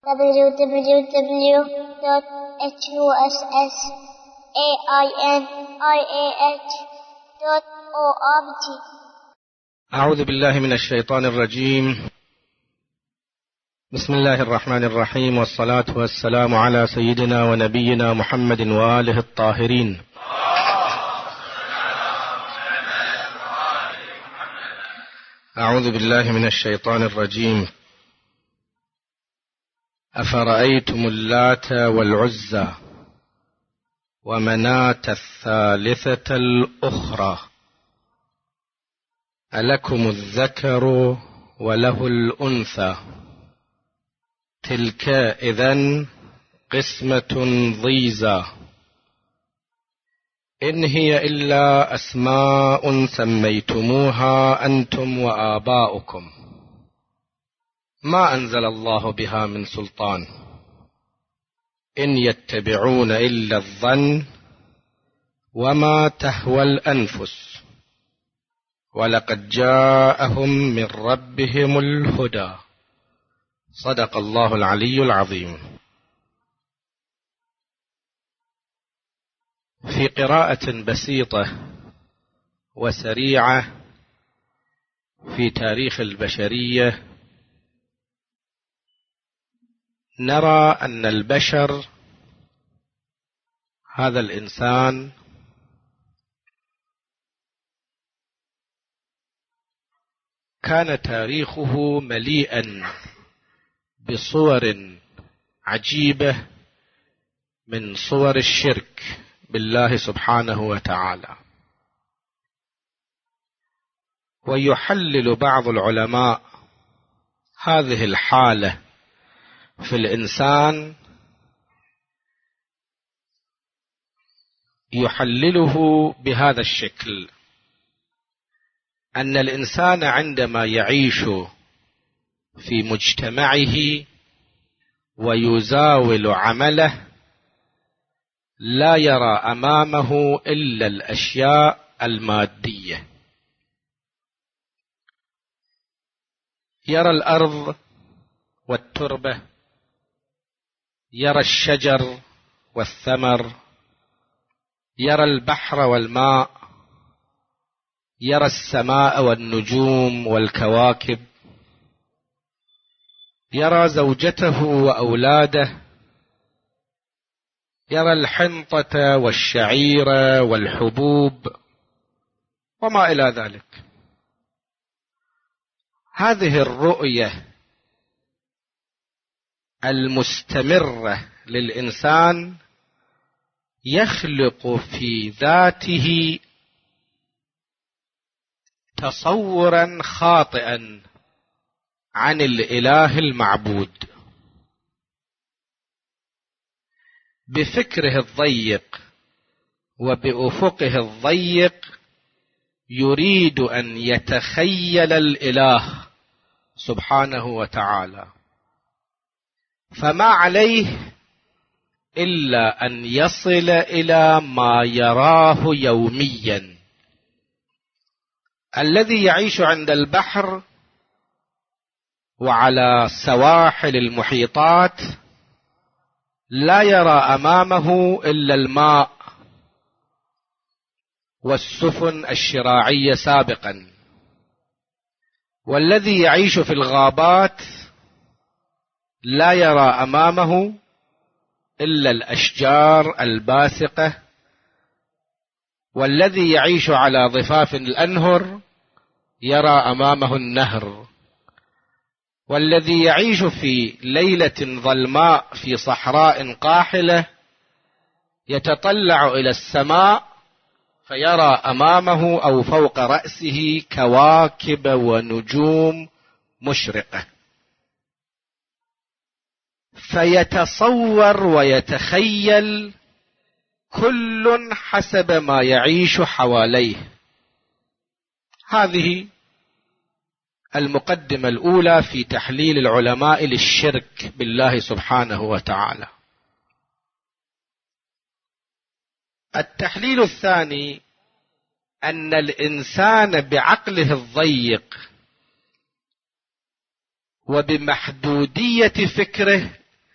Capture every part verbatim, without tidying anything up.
w w w dot huss ainiah dot org. أعوذ بالله من الشيطان الرجيم. بسم الله الرحمن الرحيم، والصلاة والسلام على سيدنا ونبينا محمد وآله الطاهرين. أعوذ بالله من الشيطان الرجيم. أفرأيتم اللات والعزى ومناة الثالثة الأخرى ألكم الذكر وله الأنثى تلك إذن قسمة ضيزى إن هي إلا أسماء سميتموها أنتم وآباؤكم ما أنزل الله بها من سلطان إن يتبعون إلا الظن وما تهوى الأنفس ولقد جاءهم من ربهم الهدى. صدق الله العلي العظيم. في قراءة بسيطة وسريعة في تاريخ البشرية نرى أن البشر، هذا الإنسان، كان تاريخه مليئا بصور عجيبة من صور الشرك بالله سبحانه وتعالى. ويحلل بعض العلماء هذه الحالة في الإنسان، يحلله بهذا الشكل: أن الإنسان عندما يعيش في مجتمعه ويزاول عمله لا يرى أمامه إلا الأشياء المادية. يرى الأرض والتربة، يرى الشجر والثمر، يرى البحر والماء، يرى السماء والنجوم والكواكب، يرى زوجته وأولاده، يرى الحنطة والشعير والحبوب وما إلى ذلك. هذه الرؤية المستمرة للإنسان يخلق في ذاته تصورا خاطئا عن الإله المعبود. بفكره الضيق وبأفقه الضيق يريد أن يتخيل الإله سبحانه وتعالى، فما عليه إلا أن يصل إلى ما يراه يوميا. الذي يعيش عند البحر وعلى سواحل المحيطات لا يرى أمامه إلا الماء والسفن الشراعية سابقا. والذي يعيش في الغابات لا يرى أمامه إلا الأشجار الباسقة. والذي يعيش على ضفاف الأنهر يرى أمامه النهر. والذي يعيش في ليلة ظلماء في صحراء قاحلة يتطلع إلى السماء فيرى أمامه أو فوق رأسه كواكب ونجوم مشرقة، فيتصور ويتخيل كل حسب ما يعيش حواليه. هذه المقدمة الأولى في تحليل العلماء للشرك بالله سبحانه وتعالى. التحليل الثاني أن الإنسان بعقله الضيق وبمحدودية فكره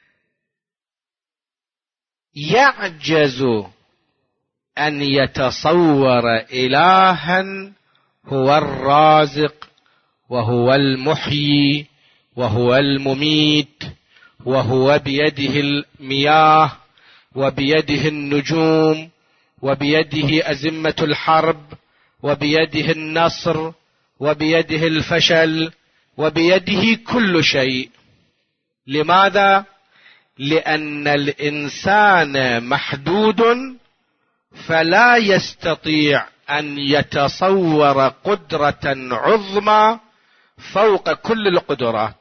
يعجز أن يتصور إلها هو الرازق وهو المحيي وهو المميت، وهو بيده المياه وبيده النجوم وبيده أزمة الحرب وبيده النصر وبيده الفشل وبيده كل شيء. لماذا؟ لأن الإنسان محدود، فلا يستطيع أن يتصور قدرة عظمى فوق كل القدرات،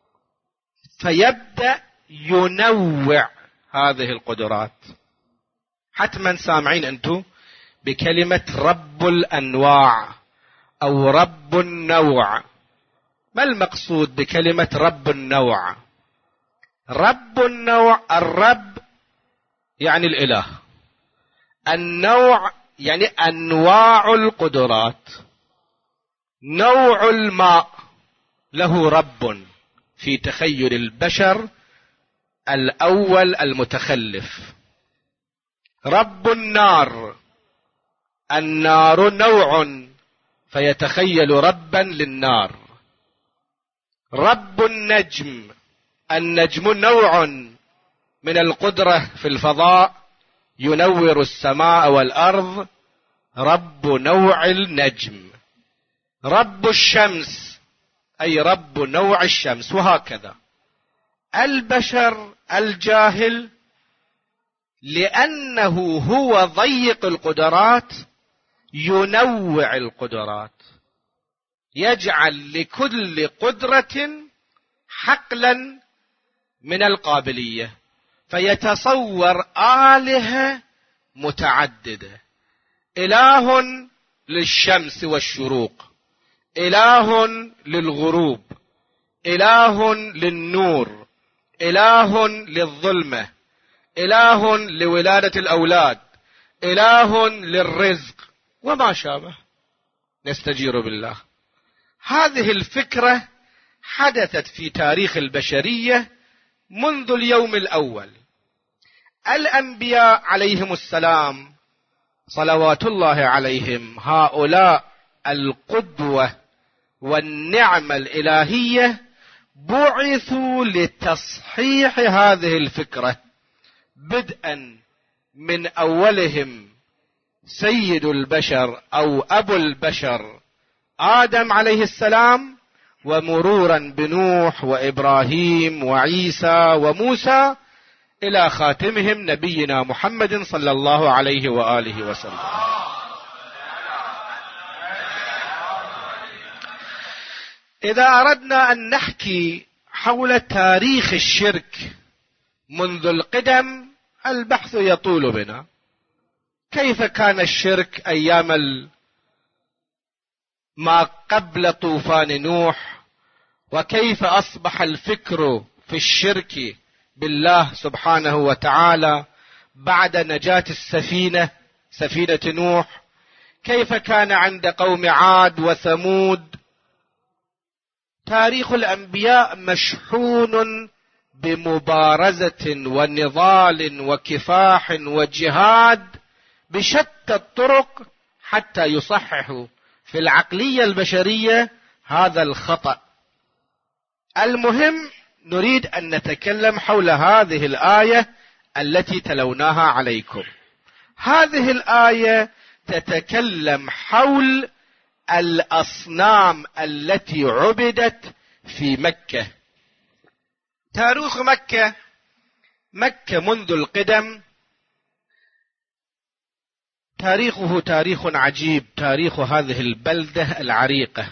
فيبدأ ينوع هذه القدرات. حتما سامعين أنتم بكلمة رب الأنواع أو رب النوع. ما المقصود بكلمة رب النوع؟ رب النوع، الرب يعني الإله، النوع يعني أنواع القدرات. نوع الماء له رب في تخيل البشر الأول المتخلف. رب النار، النار نوع فيتخيل ربا للنار. رب النجم، النجم نوع من القدرة في الفضاء ينور السماء والأرض، رب نوع النجم. رب الشمس أي رب نوع الشمس، وهكذا. البشر الجاهل لأنه هو ضيق القدرات ينوع القدرات، يجعل لكل قدرة حقلا من القابلية، فيتصور آلهة متعددة. إله للشمس والشروق، إله للغروب، إله للنور، إله للظلمة، إله لولادة الأولاد، إله للرزق وما شابه. نستجير بالله. هذه الفكرة حدثت في تاريخ البشرية منذ اليوم الأول. الأنبياء عليهم السلام صلوات الله عليهم، هؤلاء القدوة والنعمة الإلهية، بعثوا لتصحيح هذه الفكرة، بدءا من أولهم سيد البشر أو أبو البشر آدم عليه السلام، ومرورا بنوح وإبراهيم وعيسى وموسى إلى خاتمهم نبينا محمد صلى الله عليه وآله وسلم. إذا أردنا أن نحكي حول تاريخ الشرك منذ القدم، البحث يطول بنا. كيف كان الشرك أيام ما قبل طوفان نوح، وكيف أصبح الفكر في الشرك بالله سبحانه وتعالى بعد نجاة السفينة، سفينة نوح. كيف كان عند قوم عاد وثمود. تاريخ الأنبياء مشحون بمبارزة ونضال وكفاح وجهاد بشتى الطرق حتى يصححوا في العقلية البشرية هذا الخطأ. المهم نريد أن نتكلم حول هذه الآية التي تلوناها عليكم. هذه الآية تتكلم حول الأصنام التي عبدت في مكة. تاريخ مكة، مكة منذ القدم تاريخه تاريخ عجيب، تاريخ هذه البلدة العريقة.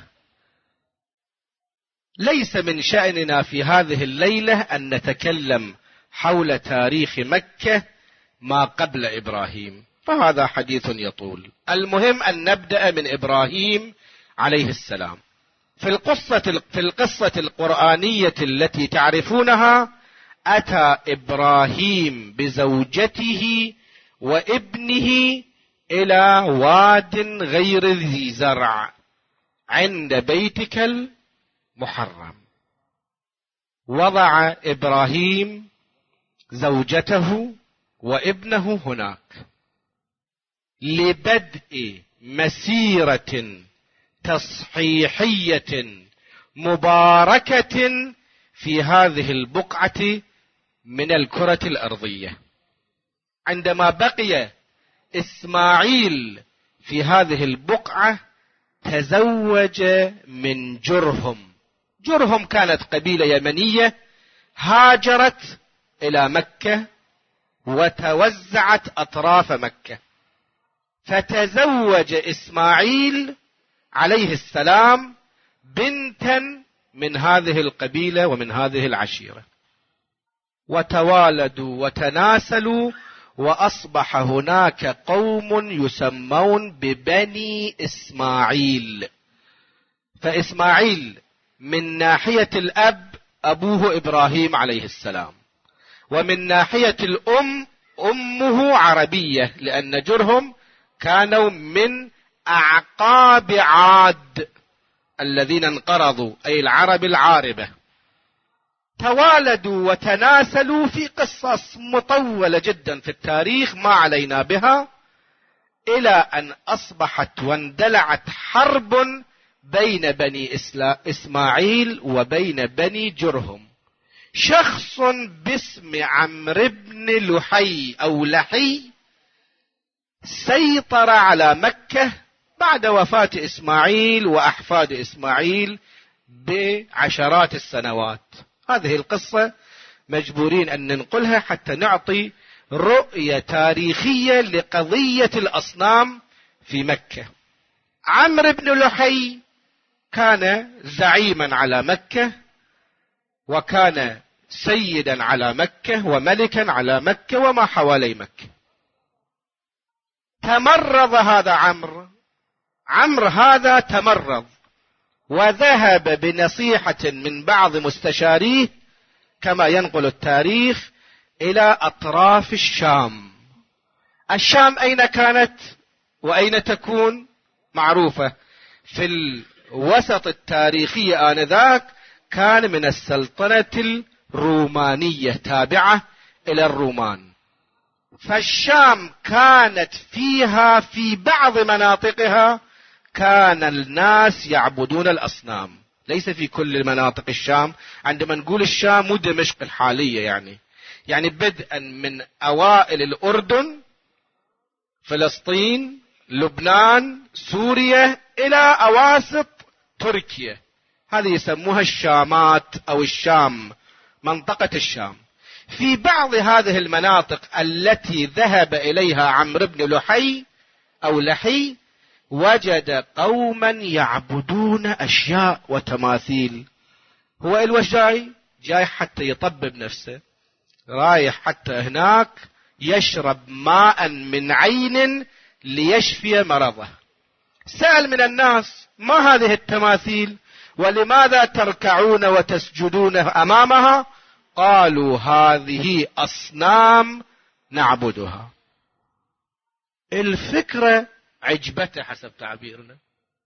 ليس من شأننا في هذه الليلة أن نتكلم حول تاريخ مكة ما قبل إبراهيم، فهذا حديث يطول. المهم أن نبدأ من إبراهيم عليه السلام. في القصة في القصة القرآنية التي تعرفونها، أتى إبراهيم بزوجته وابنه إلى واد غير ذي زرع عند بيتك المحرم. وضع إبراهيم زوجته وابنه هناك لبدء مسيرة تصحيحية مباركة في هذه البقعة من الكرة الأرضية. عندما بقي إسماعيل في هذه البقعة تزوج من جرهم. جرهم كانت قبيلة يمنية هاجرت إلى مكة وتوزعت أطراف مكة، فتزوج إسماعيل عليه السلام بنتا من هذه القبيلة ومن هذه العشيرة، وتوالدوا وتناسلوا، وأصبح هناك قوم يسمون ببني إسماعيل. فإسماعيل من ناحية الأب أبوه إبراهيم عليه السلام، ومن ناحية الأم أمه عربية، لأن جرهم كانوا من أعقاب عاد الذين انقرضوا، أي العرب العاربة. توالدوا وتناسلوا في قصص مطولة جدا في التاريخ ما علينا بها، إلى أن أصبحت واندلعت حرب بين بني إسماعيل وبين بني جرهم. شخص باسم عمرو بن لحي أو لحي سيطر على مكة بعد وفاة إسماعيل وأحفاد إسماعيل بعشرات السنوات. هذه القصة مجبورين أن ننقلها حتى نعطي رؤية تاريخية لقضية الأصنام في مكة. عمرو بن لحي كان زعيما على مكة، وكان سيدا على مكة وملكا على مكة وما حوالي مكة. تمرض هذا عمرو عمرو هذا تمرض، وذهب بنصيحة من بعض مستشاريه كما ينقل التاريخ إلى أطراف الشام. الشام أين كانت وأين تكون؟ معروفة في الوسط التاريخي آنذاك، كان من السلطنة الرومانية تابعة إلى الرومان. فالشام كانت فيها في بعض مناطقها كان الناس يعبدون الأصنام، ليس في كل مناطق الشام. عندما نقول الشام مو دمشق الحالية، يعني يعني بدءا من أوائل الأردن، فلسطين، لبنان، سوريا، إلى أواسط تركيا، هذه يسموها الشامات أو الشام، منطقة الشام. في بعض هذه المناطق التي ذهب إليها عمرو بن لحي أو لحي وجد قوما يعبدون أشياء وتماثيل. هو الوش جاي جاي حتى يطبب نفسه، رايح حتى هناك يشرب ماء من عين ليشفي مرضه. سأل من الناس: ما هذه التماثيل؟ ولماذا تركعون وتسجدون أمامها؟ قالوا: هذه أصنام نعبدها. الفكرة عجبته حسب تعبيرنا،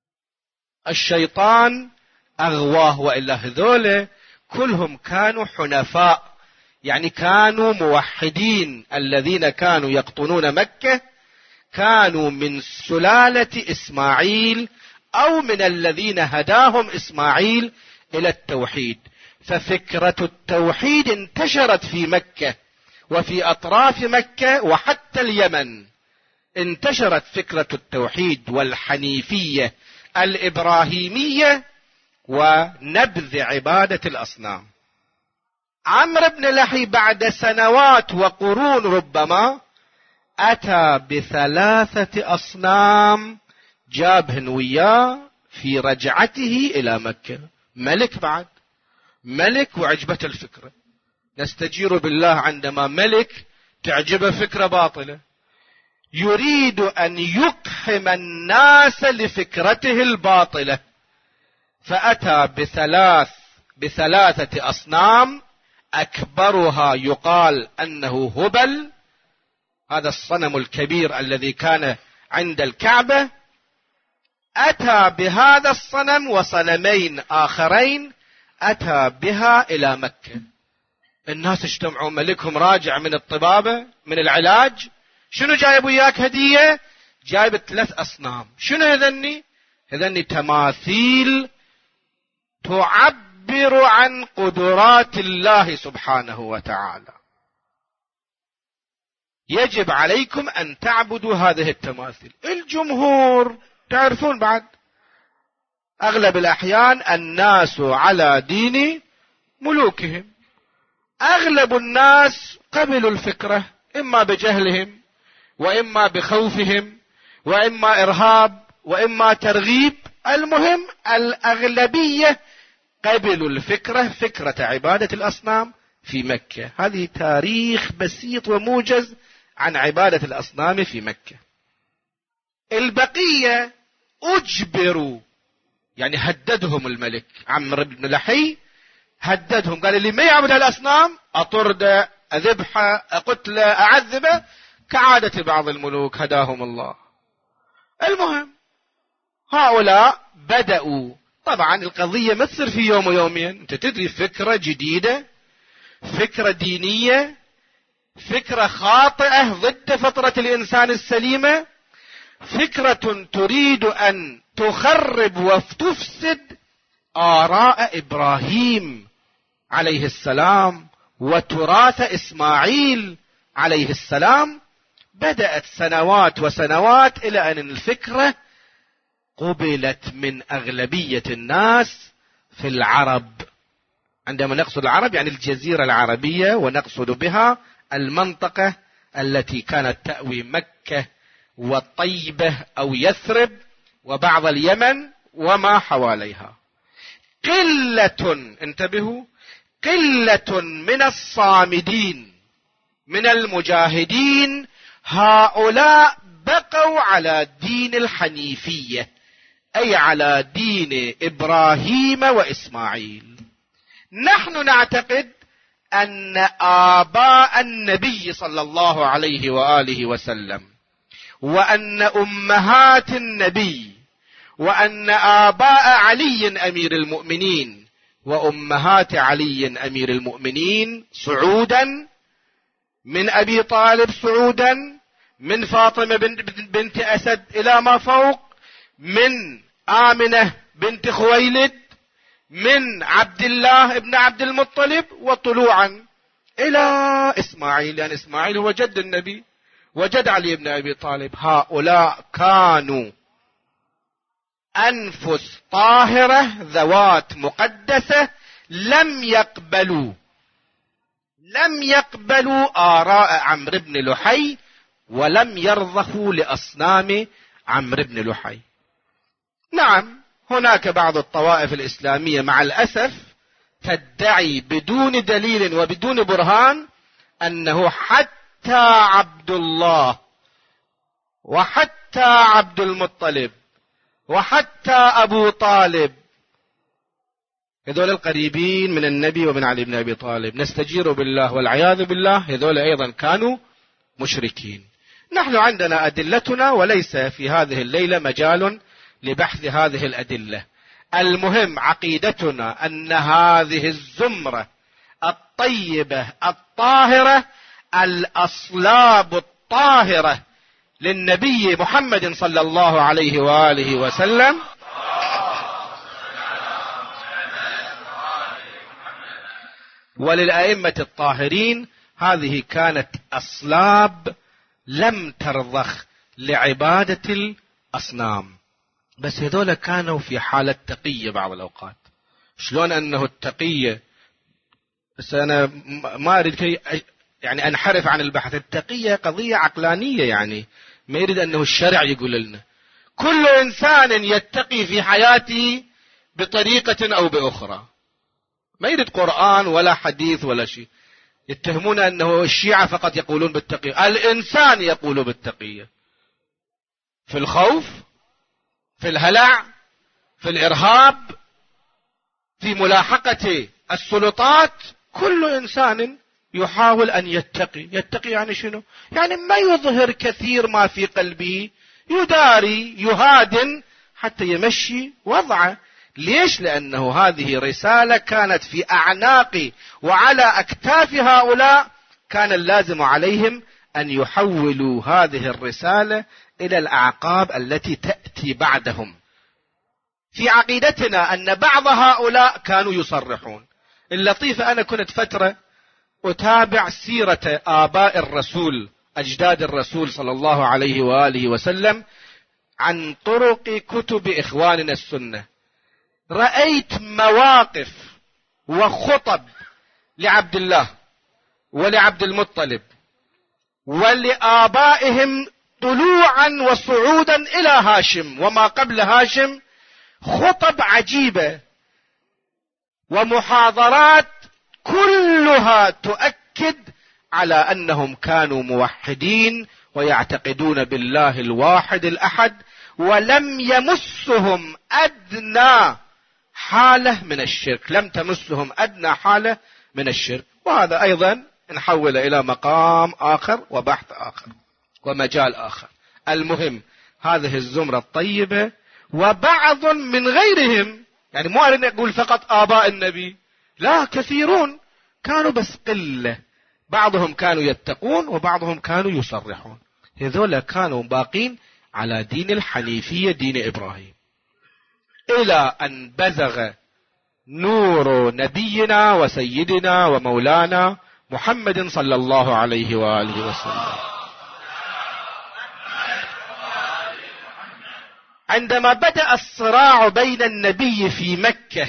الشيطان أغواه، وإلا هذول كلهم كانوا حنفاء، يعني كانوا موحدين. الذين كانوا يقطنون مكة كانوا من سلالة إسماعيل، أو من الذين هداهم إسماعيل إلى التوحيد. ففكرة التوحيد انتشرت في مكة وفي أطراف مكة وحتى اليمن، انتشرت فكرة التوحيد والحنيفية الإبراهيمية ونبذ عبادة الأصنام. عمرو بن لحي بعد سنوات وقرون ربما أتى بثلاثة أصنام جابهن وياه في رجعته إلى مكة. ملك بعد ملك وعجبة الفكرة. نستجير بالله عندما ملك تعجبه فكرة باطلة، يريد أن يقحم الناس لفكرته الباطلة، فأتى بثلاث بثلاثة أصنام، أكبرها يقال أنه هبل، هذا الصنم الكبير الذي كان عند الكعبة. أتى بهذا الصنم وصنمين آخرين أتى بها إلى مكة. الناس اجتمعوا، ملكهم راجع من الطبابة من العلاج، شنو جايب وياك هدية؟ جايب ثلاث أصنام. شنو هذني؟ هذني تماثيل تعبر عن قدرات الله سبحانه وتعالى. يجب عليكم أن تعبدوا هذه التماثيل. الجمهور تعرفون بعد أغلب الأحيان الناس على دين ملوكهم. أغلب الناس قبلوا الفكرة، إما بجهلهم وإما بخوفهم وإما إرهاب وإما ترغيب. المهم الأغلبية قبلوا الفكرة، فكرة عبادة الأصنام في مكة. هذه تاريخ بسيط وموجز عن عبادة الأصنام في مكة. البقية أجبروا، يعني هددهم الملك عمرو بن لحي، هددهم قال اللي ما يعبد الأصنام أطرده، أذبحه، أقتله، أعذبه، كعادة بعض الملوك هداهم الله. المهم هؤلاء بدأوا، طبعا القضية ما تصير في يوم ويومين، انت تدري فكرة جديدة، فكرة دينية، فكرة خاطئة ضد فطرة الإنسان السليمة، فكرة تريد أن تخرب وتفسد آراء إبراهيم عليه السلام وتراث إسماعيل عليه السلام. بدأت سنوات وسنوات إلى أن الفكرة قبلت من أغلبية الناس في العرب. عندما نقصد العرب يعني الجزيرة العربية، ونقصد بها المنطقة التي كانت تأوي مكة والطيبة أو يثرب وبعض اليمن وما حواليها. قلة، انتبهوا، قلة من الصامدين من المجاهدين هؤلاء بقوا على دين الحنيفية، أي على دين إبراهيم وإسماعيل. نحن نعتقد أن آباء النبي صلى الله عليه وآله وسلم وأن أمهات النبي وأن آباء علي أمير المؤمنين وأمهات علي أمير المؤمنين صعودا من أبي طالب، صعودا من فاطمة بنت أسد إلى ما فوق، من آمنة بنت خويلد، من عبد الله ابن عبد المطلب، وطلوعا إلى إسماعيل، يعني إسماعيل هو جد النبي وجد علي بن أبي طالب. هؤلاء كانوا أنفس طاهرة ذوات مقدسة، لم يقبلوا لم يقبلوا آراء عمرو بن لحي ولم يرضخوا لأصنام عمرو بن لحي. نعم هناك بعض الطوائف الإسلامية مع الأسف تدعي بدون دليل وبدون برهان أنه حتى عبد الله وحتى عبد المطلب وحتى أبو طالب، هذول القريبين من النبي ومن علي بن أبي طالب، نستجير بالله والعياذ بالله، هذول أيضا كانوا مشركين. نحن عندنا أدلتنا، وليس في هذه الليلة مجال لبحث هذه الأدلة. المهم عقيدتنا أن هذه الزمرة الطيبة الطاهرة الأصلاب الطاهرة للنبي محمد صلى الله عليه وآله وسلم وللأئمة الطاهرين، هذه كانت أصلاب لم ترضخ لعبادة الأصنام. بس هذول كانوا في حالة تقية بعض الأوقات. شلون أنه التقية، بس أنا ما أريد كي يعني أنحرف عن البحث. التقية قضية عقلانية، يعني ما يريد أنه الشرع يقول لنا كل إنسان يتقي في حياته بطريقة أو بأخرى، ما يريد قرآن ولا حديث ولا شيء. يتهمون أنه الشيعة فقط يقولون بالتقية، الإنسان يقول بالتقية في الخوف، في الهلع، في الإرهاب، في ملاحقة السلطات. كل إنسان يحاول أن يتقي. يتقي يعني شنو؟ يعني ما يظهر كثير ما في قلبه، يداري، يهادن حتى يمشي وضعه. ليش؟ لأنه هذه رسالة كانت في أعناق وعلى أكتاف هؤلاء، كان اللازم عليهم أن يحولوا هذه الرسالة إلى الأعقاب التي تأتي بعدهم. في عقيدتنا أن بعض هؤلاء كانوا يصرحون. اللطيفة، أنا كنت فترة أتابع سيرة آباء الرسول، أجداد الرسول صلى الله عليه وآله وسلم، عن طرق كتب إخواننا السنة. رأيت مواقف وخطب لعبد الله ولعبد المطلب ولآبائهم طلوعا وصعودا إلى هاشم وما قبل هاشم، خطب عجيبة ومحاضرات كلها تؤكد على أنهم كانوا موحدين ويعتقدون بالله الواحد الأحد، ولم يمسهم أدنى حالة من الشرك، لم تمسهم أدنى حالة من الشرك. وهذا أيضا نحول إلى مقام آخر وبحث آخر ومجال آخر. المهم هذه الزمرة الطيبة وبعض من غيرهم، يعني مو أريد أقول فقط آباء النبي، لا، كثيرون كانوا بس قلة، بعضهم كانوا يتقون وبعضهم كانوا يصرحون. هذول كانوا باقين على دين الحنيفية، دين إبراهيم، إلى أن بزغ نور نبينا وسيدنا ومولانا محمد صلى الله عليه وآله وسلم. عندما بدأ الصراع بين النبي في مكة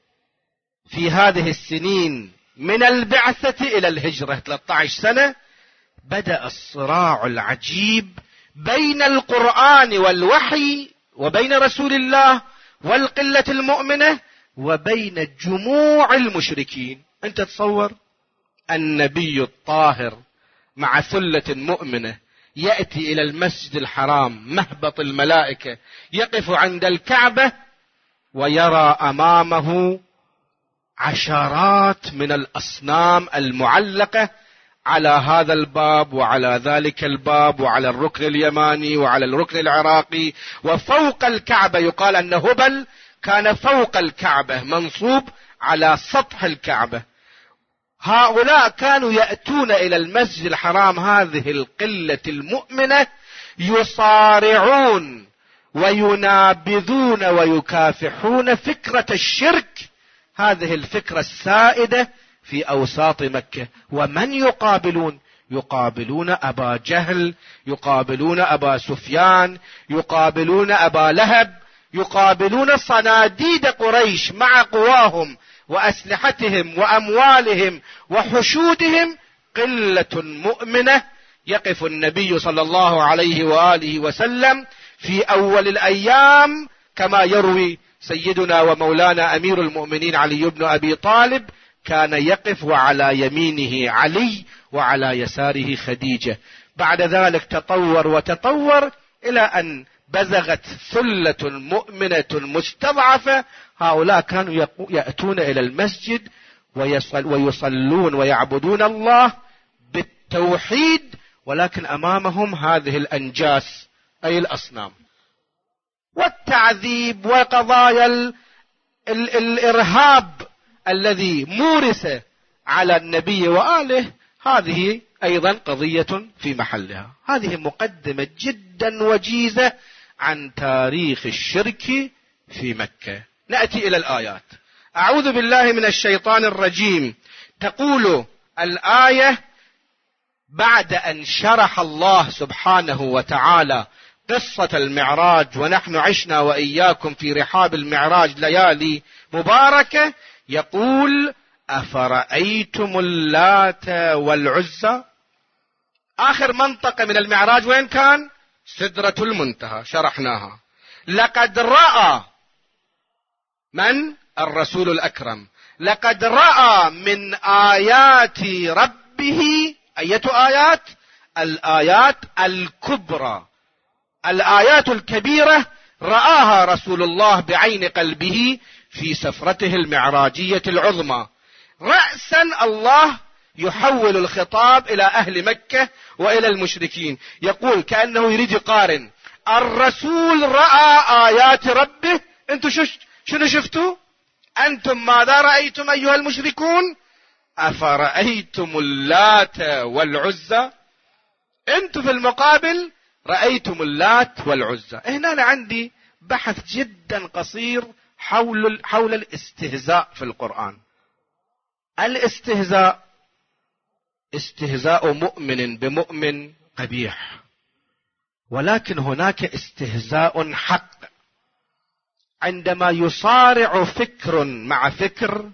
في هذه السنين من البعثة إلى الهجرة ثلاثة عشر سنة، بدأ الصراع العجيب بين القرآن والوحي وبين رسول الله والقلة المؤمنة وبين جموع المشركين. أنت تصور النبي الطاهر مع ثلة مؤمنة يأتي إلى المسجد الحرام مهبط الملائكة، يقف عند الكعبة ويرى أمامه عشرات من الأصنام المعلقة على هذا الباب وعلى ذلك الباب وعلى الركن اليماني وعلى الركن العراقي وفوق الكعبة. يقال أن هبل كان فوق الكعبة منصوب على سطح الكعبة. هؤلاء كانوا يأتون إلى المسجد الحرام، هذه القلة المؤمنة، يصارعون وينابذون ويكافحون فكرة الشرك، هذه الفكرة السائدة في أوساط مكة. ومن يقابلون؟ يقابلون أبا جهل، يقابلون أبا سفيان، يقابلون أبا لهب، يقابلون صناديد قريش مع قواهم وأسلحتهم وأموالهم وحشودهم، قلة مؤمنة. يقف النبي صلى الله عليه وآله وسلم في أول الأيام كما يروي سيدنا ومولانا أمير المؤمنين علي بن أبي طالب، كان يقف وعلى يمينه علي وعلى يساره خديجة. بعد ذلك تطور وتطور إلى أن بزغت ثلة مؤمنة مستضعفة. هؤلاء كانوا يأتون إلى المسجد ويصلون ويعبدون الله بالتوحيد، ولكن أمامهم هذه الأنجاس أي الأصنام والتعذيب وقضايا ال ال الإرهاب الذي مورس على النبي وآله. هذه أيضا قضية في محلها. هذه مقدمة جدا وجيزة عن تاريخ الشرك في مكة. نأتي إلى الآيات. أعوذ بالله من الشيطان الرجيم. تقول الآية: بعد أن شرح الله سبحانه وتعالى قصة المعراج، ونحن عشنا وإياكم في رحاب المعراج ليالي مباركة، يقول: أفرأيتم اللات والعزى. آخر منطقة من المعراج وين كان؟ سدرة المنتهى، شرحناها. لقد رأى من؟ الرسول الأكرم. لقد رأى من آيات ربه، أية آيات؟ الآيات الكبرى، الآيات الكبيرة رآها رسول الله بعين قلبه في سفرته المعراجية العظمى. رأسا الله يحول الخطاب إلى أهل مكة وإلى المشركين، يقول كأنه يريد يقارن: الرسول رأى آيات ربه، انتو شو شنو شفتوا؟ أنتم ماذا رأيتم أيها المشركون؟ أفرأيتم اللات والعزى. أنتم في المقابل رأيتم اللات والعزى. هنا أنا عندي بحث جدا قصير حول حول الاستهزاء في القرآن. الاستهزاء استهزاء مؤمن بمؤمن قبيح، ولكن هناك استهزاء حق. عندما يصارع فكر مع فكر،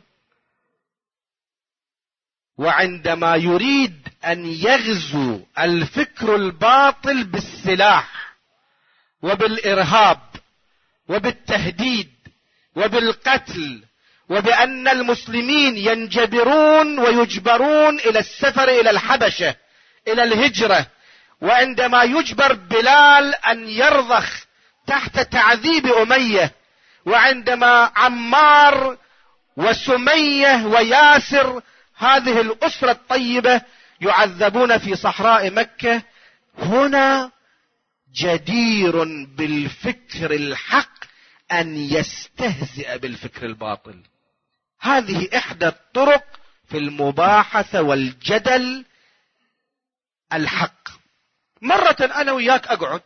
وعندما يريد أن يغزو الفكر الباطل بالسلاح وبالإرهاب وبالتهديد وبالقتل، وبأن المسلمين ينجبرون ويجبرون إلى السفر إلى الحبشة إلى الهجرة، وعندما يجبر بلال أن يرضخ تحت تعذيب أمية، وعندما عمار وسمية وياسر هذه الأسرة الطيبة يعذبون في صحراء مكة، هنا جدير بالفكر الحق أن يستهزئ بالفكر الباطل. هذه إحدى الطرق في المباحثة والجدل الحق. مرة أنا وياك أقعد،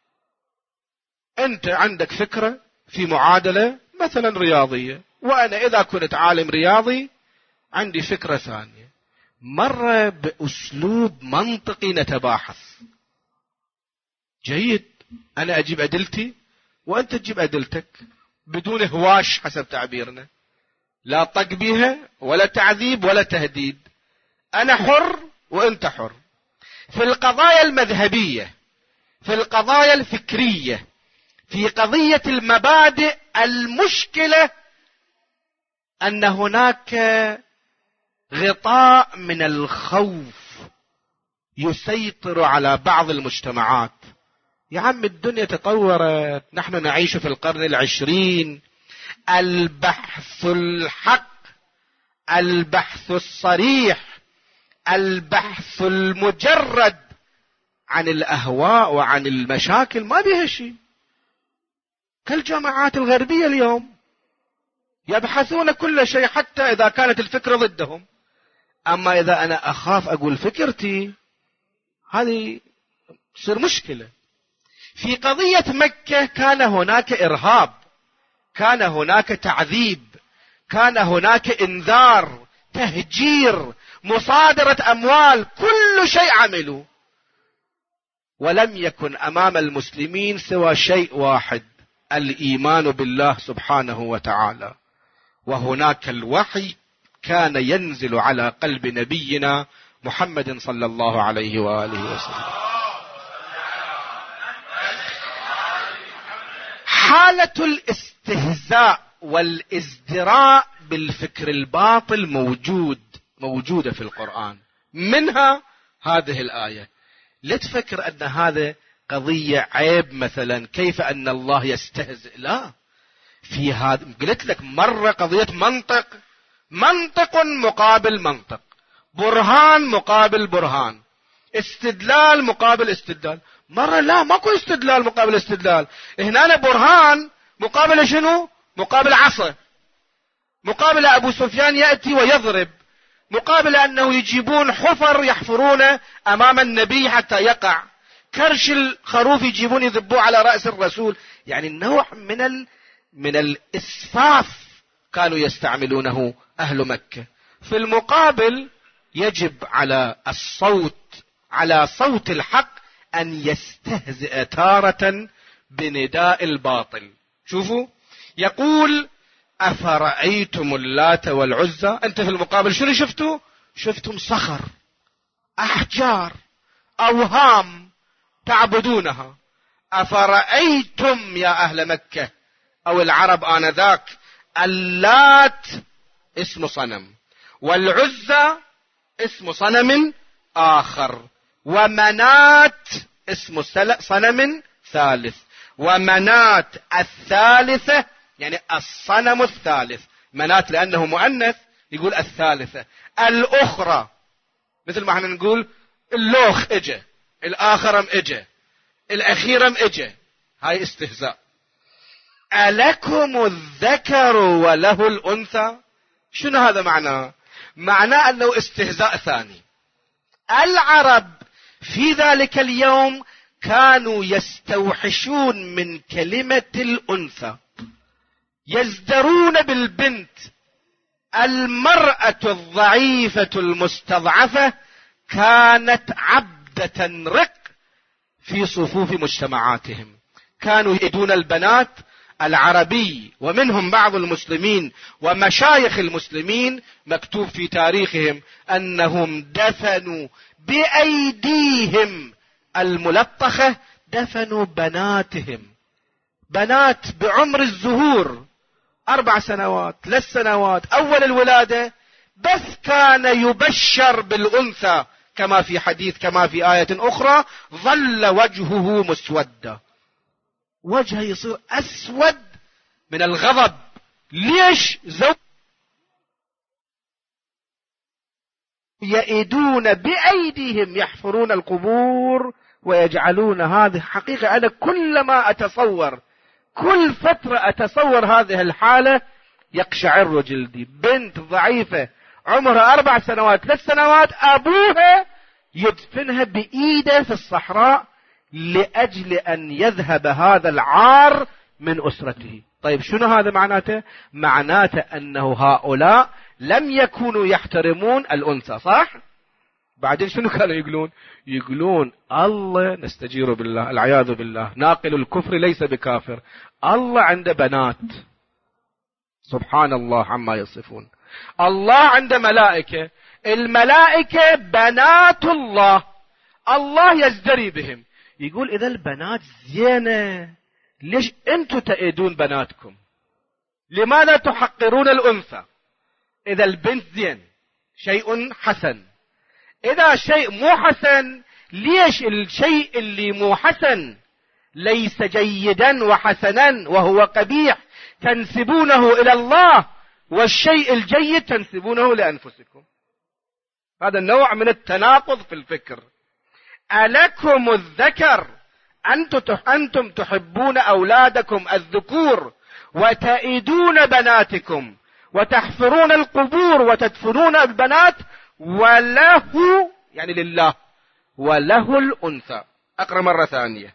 أنت عندك فكرة في معادلة مثلا رياضية، وأنا إذا كنت عالم رياضي عندي فكرة ثانية. مرة بأسلوب منطقي نتباحث. جيد، أنا أجيب أدلتي وأنت تجيب أدلتك بدون هواش حسب تعبيرنا، لا طق بيها ولا تعذيب ولا تهديد. أنا حر وأنت حر. في القضايا المذهبية، في القضايا الفكرية، في قضية المبادئ، المشكلة أن هناك غطاء من الخوف يسيطر على بعض المجتمعات. يا عم الدنيا تطورت، نحن نعيش في القرن العشرين. البحث الحق، البحث الصريح، البحث المجرد عن الأهواء وعن المشاكل ما بيها شيء. كالجامعات الغربية اليوم يبحثون كل شيء حتى إذا كانت الفكرة ضدهم. أما إذا أنا أخاف أقول فكرتي، هذه تصير مشكلة. في قضية مكة كان هناك إرهاب، كان هناك تعذيب، كان هناك إنذار، تهجير، مصادرة أموال، كل شيء عملوا، ولم يكن أمام المسلمين سوى شيء واحد: الإيمان بالله سبحانه وتعالى. وهناك الوحي كان ينزل على قلب نبينا محمد صلى الله عليه وآله وسلم. حالة الاستهزاء والازدراء بالفكر الباطل موجود موجودة في القرآن، منها هذه الآية. لا تفكر أن هذا قضية عيب مثلا، كيف أن الله يستهزئ، لا. في هذا قلت لك مرة قضية منطق، منطق مقابل منطق، برهان مقابل برهان، استدلال مقابل استدلال. مرة لا، ماكو استدلال مقابل استدلال. هنا برهان مقابل شنو؟ مقابل عصا، مقابل أبو سفيان يأتي ويضرب، مقابل أنه يجيبون حفر يحفرون أمام النبي حتى يقع، كرش الخروف يجيبون يذبوه على رأس الرسول. يعني النوع من ال... من الإسفاف كانوا يستعملونه أهل مكة. في المقابل يجب على الصوت، على صوت الحق، أن يستهزئ تارة بنداء الباطل. شوفوا، يقول: أفرأيتم اللات والعزى. أنت في المقابل شنو شفتوا؟ شفتم صخر، أحجار، أوهام تعبدونها. أفرأيتم يا أهل مكة أو العرب آنذاك، اللات اسم صنم، والعزى اسم صنم آخر، ومنات اسم صنم ثالث، ومنات الثالثة يعني الصنم الثالث. منات لأنه مؤنث يقول الثالثة، الأخرى مثل ما احنا نقول اللوخ اجا، الآخرم اجا، الأخيرم اجا. هاي استهزاء. ألكم الذكر وله الأنثى. شنو هذا معناه؟ معناه أنه استهزاء ثاني. العرب في ذلك اليوم كانوا يستوحشون من كلمة الأنثى، يزدرون بالبنت. المرأة الضعيفة المستضعفة كانت عبدة رق في صفوف مجتمعاتهم. كانوا يدون البنات. العربي ومنهم بعض المسلمين ومشايخ المسلمين مكتوب في تاريخهم أنهم دفنوا بأيديهم الملطخة، دفنوا بناتهم، بنات بعمر الزهور، أربع سنوات، ثلاث سنوات، أول الولادة، بس كان يبشر بالأنثى كما في حديث كما في آية أخرى: ظل وجهه مسودا، وجهه يصير أسود من الغضب. ليش؟ زوج يئدون بأيديهم يحفرون القبور ويجعلون. هذه حقيقة أنا كلما أتصور، كل فترة أتصور هذه الحالة يقشعر جلدي. بنت ضعيفة عمرها أربع سنوات، ثلاث سنوات، أبوها يدفنها بإيده في الصحراء لأجل أن يذهب هذا العار من أسرته. طيب شنو هذا معناته؟ معناته أنه هؤلاء لم يكونوا يحترمون الأنثى، صح؟ بعدين شنو كانوا يقولون؟ يقولون الله نستجير بالله، العياذ بالله، ناقل الكفر ليس بكافر، الله عنده بنات، سبحان الله عما يصفون. الله عنده ملائكة، الملائكة بنات الله، الله يزدري بهم. يقول إذا البنات زينة، ليش أنتم تأيدون بناتكم؟ لماذا تحقرون الأنثى؟ إذا البنت زين شيء حسن، إذا شيء مو حسن، ليش الشيء اللي مو حسن ليس جيدا وحسنا وهو قبيح تنسبونه إلى الله، والشيء الجيد تنسبونه لأنفسكم؟ هذا النوع من التناقض في الفكر. ألكم الذكر، أنتم تحبون أولادكم الذكور وتأيدون بناتكم وتحفرون القبور وتدفنون البنات، وله يعني لله وله الأنثى. أقرأ مرة ثانية: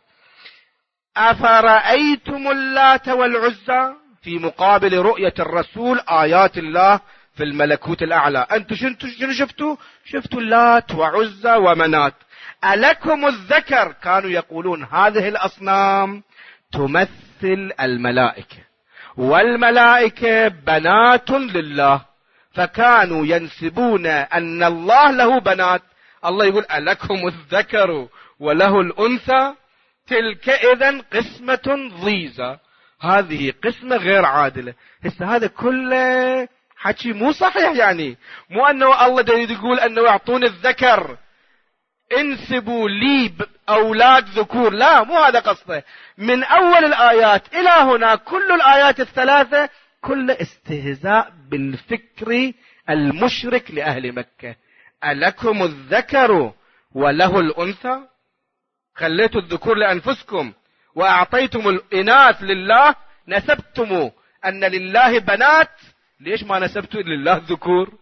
أفرأيتم اللات والعزى، في مقابل رؤية الرسول آيات الله في الملكوت الأعلى. أنتم شنو شفتوا؟ شفتوا اللات وعزى ومنات. ألكم الذكر، كانوا يقولون هذه الأصنام تمثل الملائكة، والملائكة بنات لله، فكانوا ينسبون أن الله له بنات. الله يقول ألكم الذكر وله الأنثى، تلك إذن قسمة ضيزى، هذه قسمة غير عادلة. هسه هذا كله حكي مو صحيح، يعني مو أنه الله يقول أنه يعطون الذكر انسبوا لي أولاد ذكور، لا، مو هذا قصده. من أول الآيات إلى هنا كل الآيات الثلاثة كل استهزاء بالفكر المشرك لأهل مكة. ألكم الذكر وله الأنثى، خليتوا الذكور لأنفسكم وأعطيتم الإناث لله، نسبتم أن لله بنات، ليش ما نسبتوا لله الذكور؟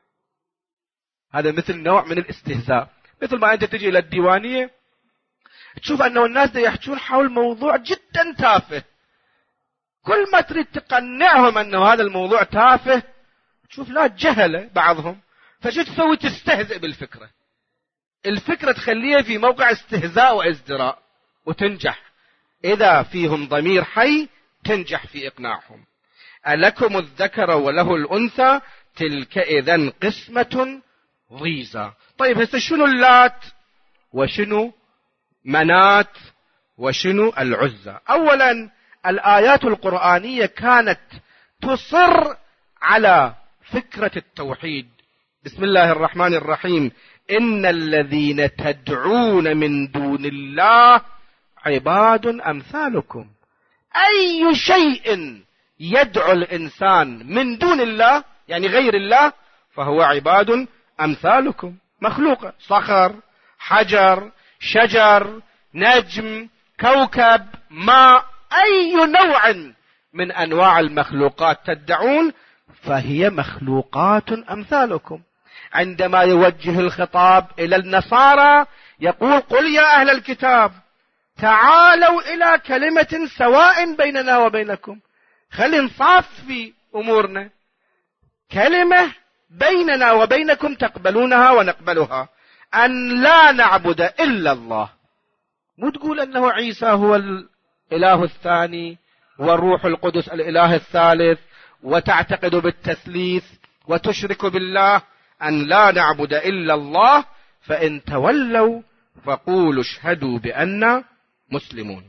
هذا مثل نوع من الاستهزاء. مثل ما أنت تجي إلى الديوانية تشوف أنه الناس يحجون حول موضوع جدا تافه، كل ما تريد تقنعهم أنه هذا الموضوع تافه تشوف لا جهلة بعضهم، فشو تسوي؟ تستهزئ بالفكرة. الفكرة تخليها في موقع استهزاء وازدراء وتنجح. إذا فيهم ضمير حي تنجح في إقناعهم. ألكم الذكر وله الأنثى، تلك إذن قسمة ضيزى. طيب هسه شنو اللات وشنو منات وشنو العزى؟ أولا الآيات القرآنية كانت تصر على فكرة التوحيد. بسم الله الرحمن الرحيم: إن الذين تدعون من دون الله عباد أمثالكم. أي شيء يدعو الإنسان من دون الله يعني غير الله فهو عباد أمثالكم، مخلوقة، صخر، حجر، شجر، نجم، كوكب، ماء، أي نوع من أنواع المخلوقات تدعون، فهي مخلوقات أمثالكم. عندما يوجه الخطاب إلى النصارى يقول قل يا أهل الكتاب تعالوا إلى كلمة سواء بيننا وبينكم. خلي نصاف في أمورنا، كلمة بيننا وبينكم تقبلونها ونقبلها، أن لا نعبد إلا الله. مو تقول أنه عيسى هو الإله الثاني والروح القدس الإله الثالث وتعتقد بالتثليث وتشرك بالله، أن لا نعبد إلا الله، فإن تولوا فقولوا اشهدوا بأننا مسلمون.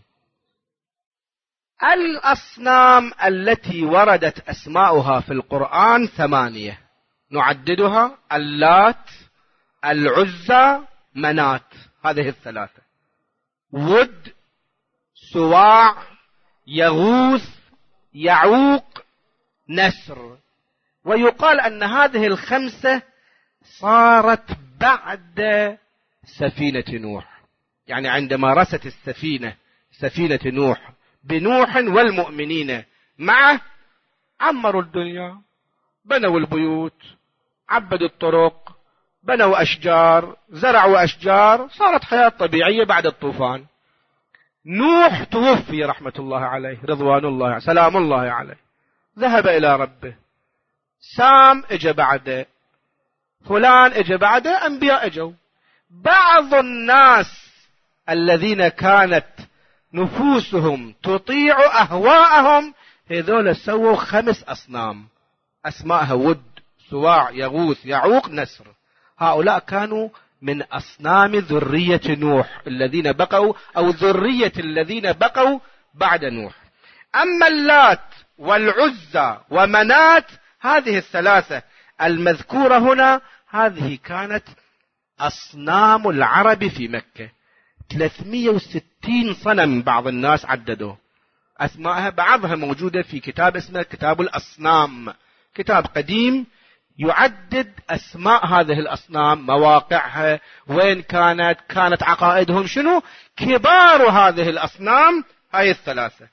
الأصنام التي وردت أسماؤها في القرآن ثمانية نعددها: اللات، العزى، منات، هذه الثلاثة. ود، سواع، يغوث، يعوق، نسر. ويقال أن هذه الخمسة صارت بعد سفينة نوح، يعني عندما رست السفينة سفينة نوح بنوح والمؤمنين معه عمروا الدنيا، بنوا البيوت، عبدوا الطرق، بنوا أشجار، زرعوا أشجار، صارت حياة طبيعية بعد الطوفان. نوح توفي رحمة الله عليه، رضوان الله سلام الله عليه، ذهب إلى ربه. سام اجى بعده، فلان اجى بعده، أنبياء اجوا. بعض الناس الذين كانت نفوسهم تطيع أهواءهم هذول سووا خمس أصنام أسماءها ود، سواع، يغوث، يعوق، نسر. هؤلاء كانوا من أصنام ذرية نوح الذين بقوا، أو ذرية الذين بقوا بعد نوح. أما اللات والعزى ومنات، هذه الثلاثة المذكورة هنا، هذه كانت أصنام العرب في مكة. ثلاثمئة وستين صنم بعض الناس عددوه، أسماءها بعضها موجودة في كتاب اسمه كتاب الأصنام، كتاب قديم يعدد أسماء هذه الأصنام، مواقعها، وين كانت، كانت عقائدهم شنو. كبار هذه الأصنام هاي الثلاثة.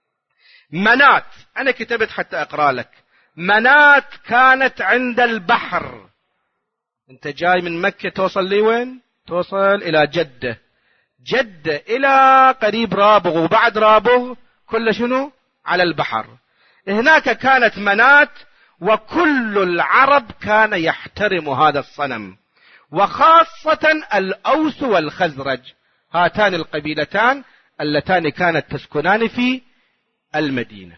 منات أنا كتبت حتى أقرأ لك. منات كانت عند البحر. أنت جاي من مكة توصل لي وين؟ توصل إلى جدة، جدة إلى قريب رابغ، وبعد رابغ كل شنو على البحر. هناك كانت منات، وكل العرب كان يحترم هذا الصنم، وخاصة الأوس والخزرج، هاتان القبيلتان اللتان كانت تسكنان في المدينة.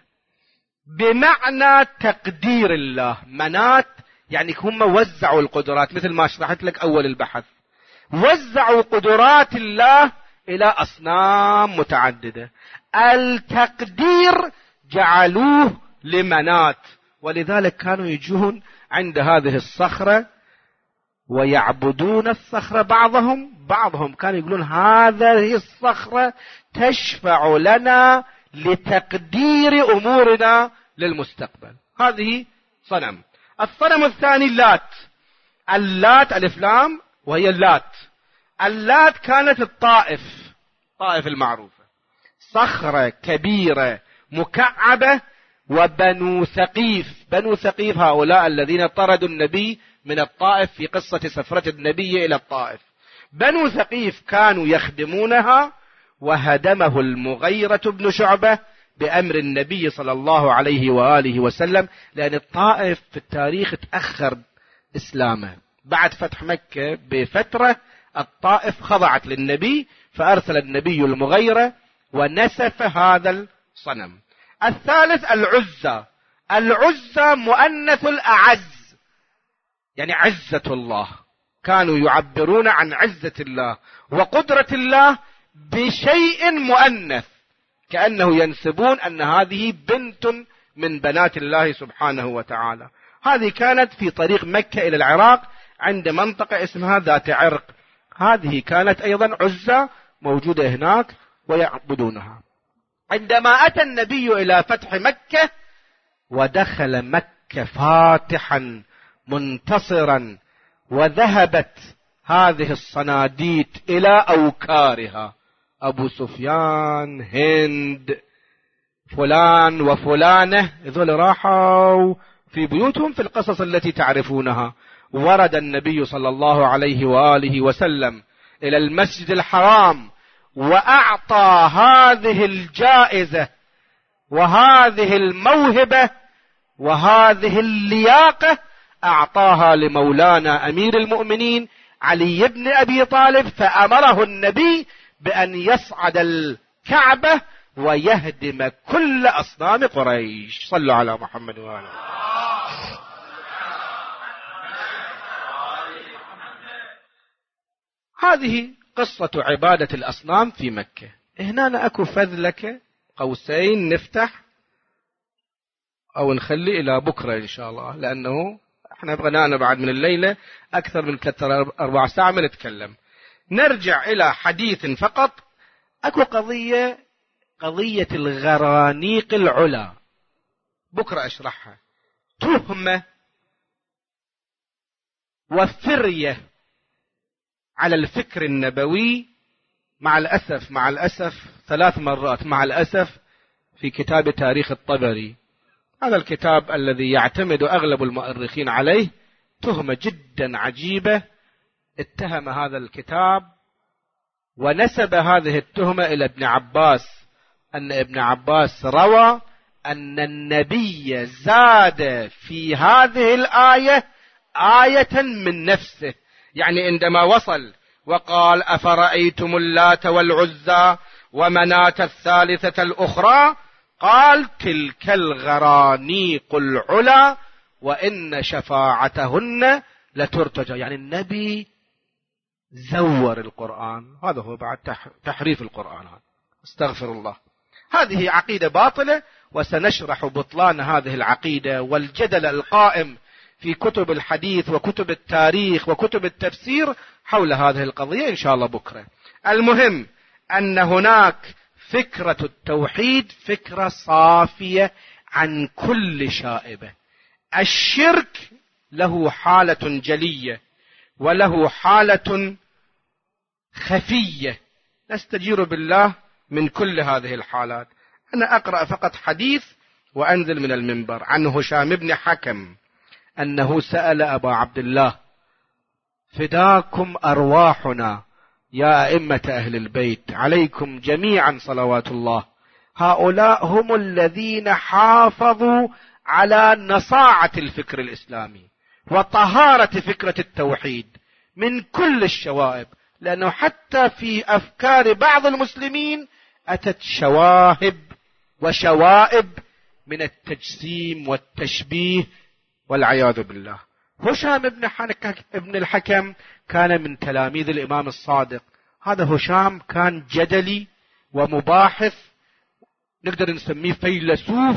بمعنى تقدير الله، منات يعني هم وزعوا القدرات، مثل ما شرحت لك أول البحث، وزعوا قدرات الله إلى أصنام متعددة. التقدير جعلوه لمنات، ولذلك كانوا يجون عند هذه الصخرة ويعبدون الصخرة. بعضهم بعضهم كانوا يقولون هذه الصخرة تشفع لنا لتقدير أمورنا للمستقبل. هذه صنم. الصنم الثاني اللات. اللات ألف لام وهي اللات. اللات كانت الطائف، طائف المعروفة، صخرة كبيرة مكعبة. وبنو ثقيف، بنو ثقيف هؤلاء الذين طردوا النبي من الطائف في قصة سفرة النبي إلى الطائف. بنو ثقيف كانوا يخدمونها، وهدمه المغيرة بن شعبة بأمر النبي صلى الله عليه وآله وسلم، لأن الطائف في التاريخ تأخر إسلامه. بعد فتح مكة بفترة الطائف خضعت للنبي، فأرسل النبي المغيرة ونسف هذا الصنم. الثالث العزى. العزى مؤنث الأعز، يعني عزة الله. كانوا يعبرون عن عزة الله وقدرة الله بشيء مؤنث، كأنه ينسبون أن هذه بنت من بنات الله سبحانه وتعالى. هذه كانت في طريق مكة إلى العراق عند منطقة اسمها ذات عرق. هذه كانت أيضا عزة موجودة هناك ويعبدونها. عندما أتى النبي إلى فتح مكة ودخل مكة فاتحا منتصرا، وذهبت هذه الصناديد إلى أوكارها، أبو سفيان، هند، فلان وفلانة هذول راحوا في بيوتهم في القصص التي تعرفونها. ورد النبي صلى الله عليه وآله وسلم إلى المسجد الحرام وأعطى هذه الجائزة وهذه الموهبة وهذه اللياقة، أعطاها لمولانا أمير المؤمنين علي بن أبي طالب، فأمره النبي بأن يصعد الكعبة ويهدم كل أصنام قريش. صلوا على محمد وآله. هذه قصة عبادة الأصنام في مكة. هنا أنا أكو فذلك قوسين نفتح أو نخلي إلى بكرة إن شاء الله، لأنه احنا بغنانا بعد من الليلة أكثر من ثلاثة أربع ساعة نتكلم. نرجع إلى حديث فقط. أكو قضية قضية الغرانيق العلا، بكرة أشرحها. تهمة وفرية على الفكر النبوي، مع الأسف مع الأسف ثلاث مرات مع الأسف في كتاب تاريخ الطبري. هذا الكتاب الذي يعتمد أغلب المؤرخين عليه. تهمة جدا عجيبة اتهم هذا الكتاب ونسب هذه التهمة إلى ابن عباس، أن ابن عباس روى أن النبي زاد في هذه الآية آية من نفسه. يعني عندما وصل وقال أفرأيتم اللات والعزى ومناة الثالثة الأخرى، قال تلك الغرانيق العلا وإن شفاعتهن لترتجى. يعني النبي زور القرآن. هذا هو بعد تحريف القرآن. استغفر الله. هذه عقيدة باطلة، وسنشرح بطلان هذه العقيدة والجدل القائم في كتب الحديث وكتب التاريخ وكتب التفسير حول هذه القضية إن شاء الله بكرة. المهم أن هناك فكرة التوحيد فكرة صافية عن كل شائبة. الشرك له حالة جلية وله حالة خفية، نستجير بالله من كل هذه الحالات. أنا أقرأ فقط حديث وأنزل من المنبر عن هشام بن حكم أنه سأل أبا عبد الله: فداكم أرواحنا يا أئمة أهل البيت، عليكم جميعا صلوات الله، هؤلاء هم الذين حافظوا على نصاعة الفكر الإسلامي وطهارة فكرة التوحيد من كل الشوائب، لأنه حتى في أفكار بعض المسلمين أتت شواهب وشوائب من التجسيم والتشبيه والعياذ بالله. هشام بن ابن الحكم كان من تلاميذ الإمام الصادق. هذا هشام كان جدلي ومباحث، نقدر نسميه فيلسوف،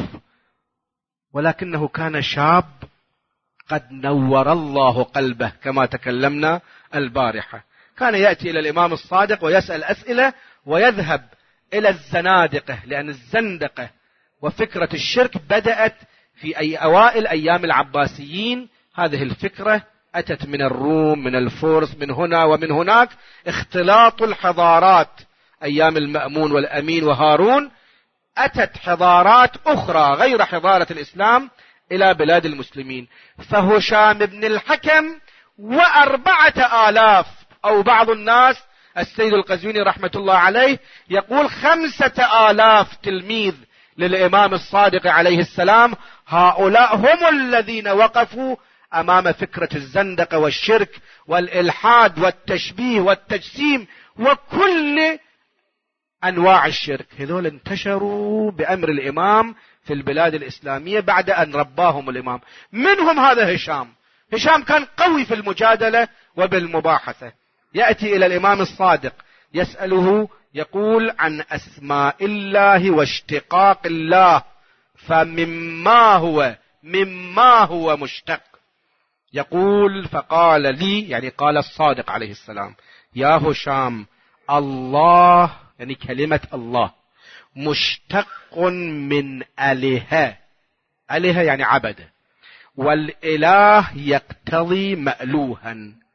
ولكنه كان شاب قد نور الله قلبه كما تكلمنا البارحة. كان يأتي إلى الإمام الصادق ويسأل أسئلة ويذهب إلى الزنادقة، لأن الزندقة وفكرة الشرك بدأت في أي أوائل أيام العباسيين. هذه الفكرة أتت من الروم، من الفرس، من هنا ومن هناك، اختلاط الحضارات أيام المأمون والأمين وهارون. أتت حضارات أخرى غير حضارة الإسلام إلى بلاد المسلمين. فهشام بن الحكم وأربعة آلاف، أو بعض الناس السيد القزويني رحمة الله عليه يقول خمسة آلاف تلميذ للإمام الصادق عليه السلام، هؤلاء هم الذين وقفوا أمام فكرة الزندقة والشرك والإلحاد والتشبيه والتجسيم وكل أنواع الشرك. هذول انتشروا بأمر الإمام في البلاد الإسلامية بعد أن رباهم الإمام. منهم هذا هشام. هشام كان قوي في المجادلة وبالمباحثة. يأتي إلى الإمام الصادق يسأله، يقول عن أسماء الله واشتقاق الله، فمما هو مما هو مشتق. يقول فقال لي، يعني قال الصادق عليه السلام: يا هشام، الله يعني كلمة الله مشتق من أله. أله يعني عبد، والإله يقتضي مألوها.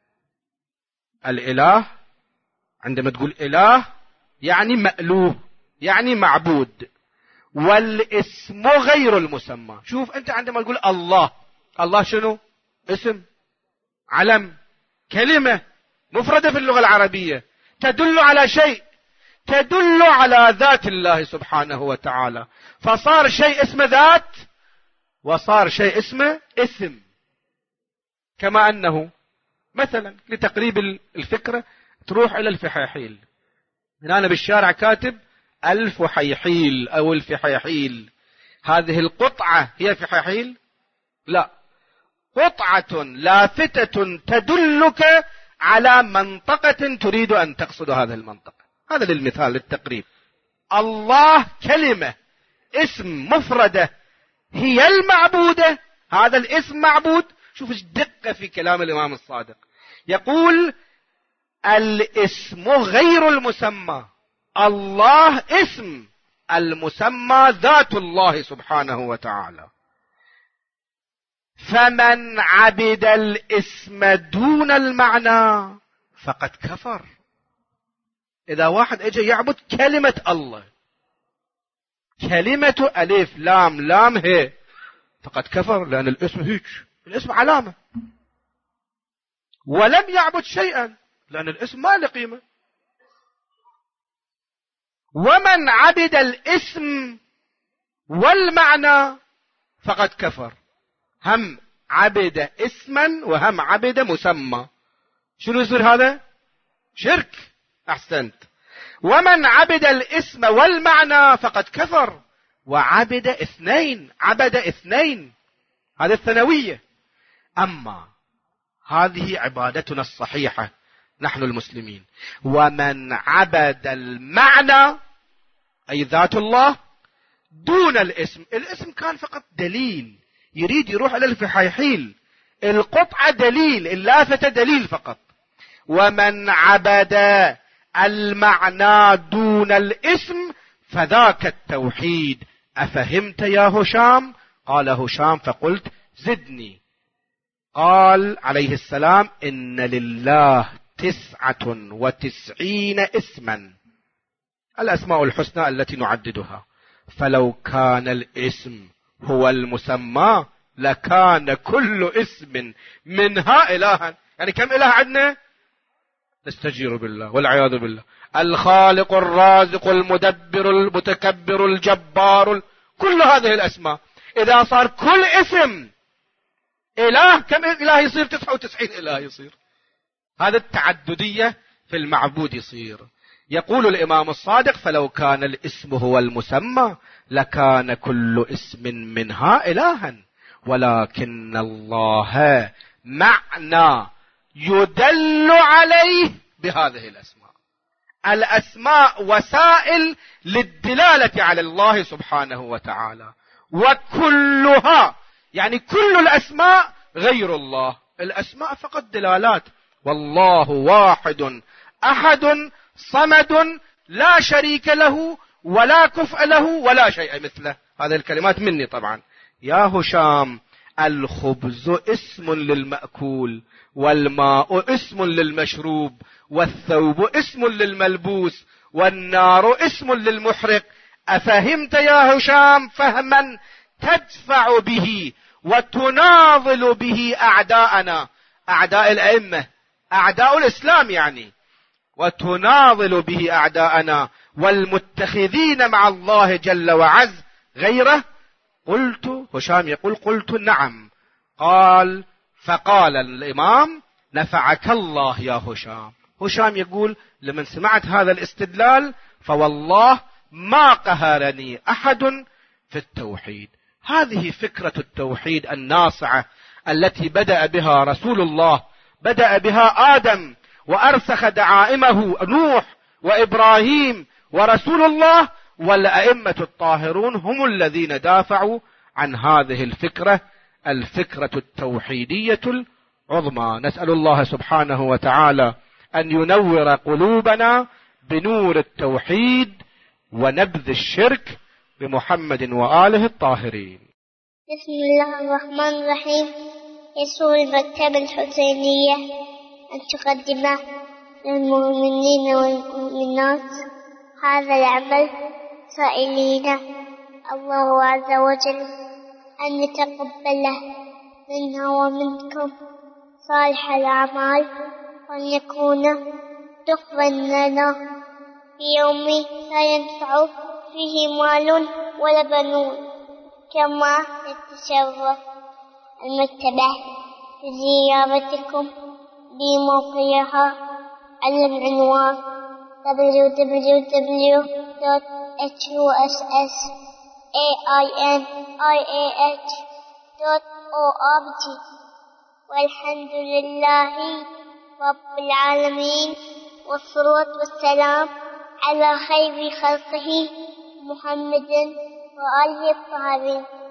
الإله عندما تقول إله يعني مألوه، يعني معبود، والاسم غير المسمى. شوف أنت عندما تقول الله، الله شنو؟ اسم، علم، كلمة مفردة في اللغة العربية تدل على شيء، تدل على ذات الله سبحانه وتعالى، فصار شيء اسمه ذات وصار شيء اسمه اسم. كما أنه مثلا لتقريب الفكرة تروح إلى الفحيحيل، هنا بالشارع كاتب الفحيحيل أو الفحيحيل، هذه القطعة هي فحيحيل؟ لا، قطعة لافتة تدلك على منطقة تريد أن تقصد هذه المنطقة. هذا للمثال للتقريب. الله كلمة، اسم، مفردة، هي المعبودة، هذا الاسم معبود. شوف ايش دقة في كلام الإمام الصادق، يقول الاسم غير المسمى، الله اسم، المسمى ذات الله سبحانه وتعالى. فمن عبد الاسم دون المعنى فقد كفر. إذا واحد اجى يعبد كلمة الله، كلمة ألف لام لام هي، فقد كفر، لأن الاسم هيك، الاسم علامة، ولم يعبد شيئا لأن الاسم ما له قيمة. ومن عبد الاسم والمعنى فقد كفر، هم عبد اسما وهم عبد مسمى. شنو يصير هذا؟ شرك. أحسنت. ومن عبد الاسم والمعنى فقد كفر، وعبد اثنين، عبد اثنين، هذه الثانوية. أما هذه عبادتنا الصحيحة نحن المسلمين، ومن عبد المعنى أي ذات الله دون الاسم، الاسم كان فقط دليل، يريد يروح إلى الفحيحيل، القطعة دليل، اللافتة دليل فقط. ومن عبد المعنى دون الاسم فذاك التوحيد. أفهمت يا هشام؟ قال هشام فقلت زدني. قال عليه السلام إن لله تسعة وتسعين اسما، الأسماء الحسنى التي نعددها، فلو كان الاسم هو المسمى لكان كل اسم منها إلها. يعني كم إله عندنا؟ نستجير بالله والعياذ بالله، الخالق الرازق المدبر المتكبر الجبار، كل هذه الأسماء. إذا صار كل اسم إله، كم إله يصير؟ تسعة وتسعين إله يصير. هذا التعددية في المعبود يصير. يقول الإمام الصادق فلو كان الاسم هو المسمى لكان كل اسم منها إلها، ولكن الله معنى يدل عليه بهذه الأسماء. الأسماء وسائل للدلالة على الله سبحانه وتعالى، وكلها يعني كل الأسماء غير الله، الأسماء فقط دلالات. والله واحد أحد صمد لا شريك له ولا كفء له ولا شيء مثله. هذه الكلمات مني طبعا. يا هشام الخبز اسم للمأكول، والماء اسم للمشروب، والثوب اسم للملبوس، والنار اسم للمحرق. أفهمت يا هشام فهما تدفع به وتناضل به أعداءنا، أعداء الأئمة، أعداء الإسلام يعني، وتناضل به أعداءنا والمتخذين مع الله جل وعز غيره؟ قلت، هشام يقول قلت نعم. قال فقال الإمام نفعك الله يا هشام. هشام يقول لمن سمعت هذا الاستدلال فوالله ما قهرني أحد في التوحيد. هذه فكرة التوحيد الناصعة التي بدأ بها رسول الله، بدأ بها آدم وأرسخ دعائمه نوح وإبراهيم ورسول الله، والأئمة الطاهرون هم الذين دافعوا عن هذه الفكرة، الفكرة التوحيدية العظمى. نسأل الله سبحانه وتعالى أن ينور قلوبنا بنور التوحيد ونبذ الشرك بمحمد وآله الطاهرين. بسم الله الرحمن الرحيم. يسر المكتبة الحسينية أن تقدم للمؤمنين والمؤمنات هذا العمل سائلين الله عز وجل أن يتقبله منا ومنكم صالح الأعمال، وأن يكون تقبل لنا في يوم لا ينفع فيه مال ولا بنون. كما نتشرف المكتبة بزيارتكم بموقعها على العنوان دبليو دبليو دبليو دوت إتش يو إس إس إيه آي إن آي إيه إتش دوت أو آر جي. والحمد لله رب العالمين، والصلاة والسلام على خير خلقه محمد وآله الطاهرين.